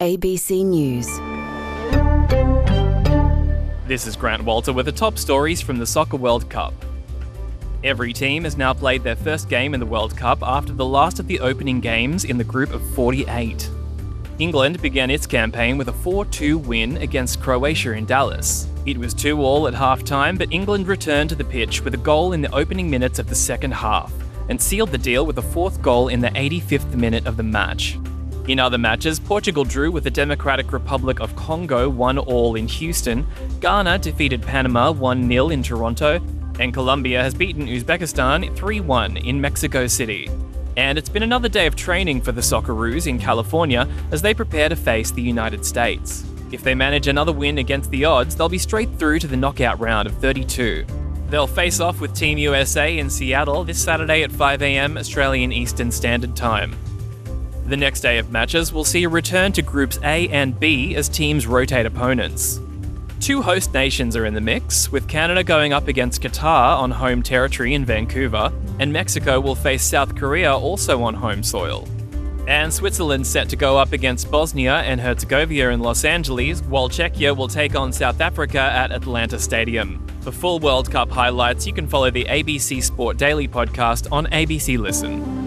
ABC News. This is Grant Walter with the top stories from the Soccer World Cup. Every team has now played their first game in the World Cup after the last of the opening games in the group of 48. England began its campaign with a 4-2 win against Croatia in Dallas. It was 2-2 at half-time, but England returned to the pitch with a goal in the opening minutes of the second half and sealed the deal with a fourth goal in the 85th minute of the match. In other matches, Portugal drew with the Democratic Republic of Congo 1-1 in Houston, Ghana defeated Panama 1-0 in Toronto, and Colombia has beaten Uzbekistan 3-1 in Mexico City. And it's been another day of training for the Socceroos in California as they prepare to face the United States. If they manage another win against the odds, they'll be straight through to the knockout round of 32. They'll face off with Team USA in Seattle this Saturday at 5 a.m. Australian Eastern Standard Time. The next day of matches will see a return to Groups A and B as teams rotate opponents. Two host nations are in the mix, with Canada going up against Qatar on home territory in Vancouver, and Mexico will face South Korea also on home soil. And Switzerland's set to go up against Bosnia and Herzegovina in Los Angeles, while Czechia will take on South Africa at Atlanta Stadium. For full World Cup highlights, you can follow the ABC Sport Daily podcast on ABC Listen.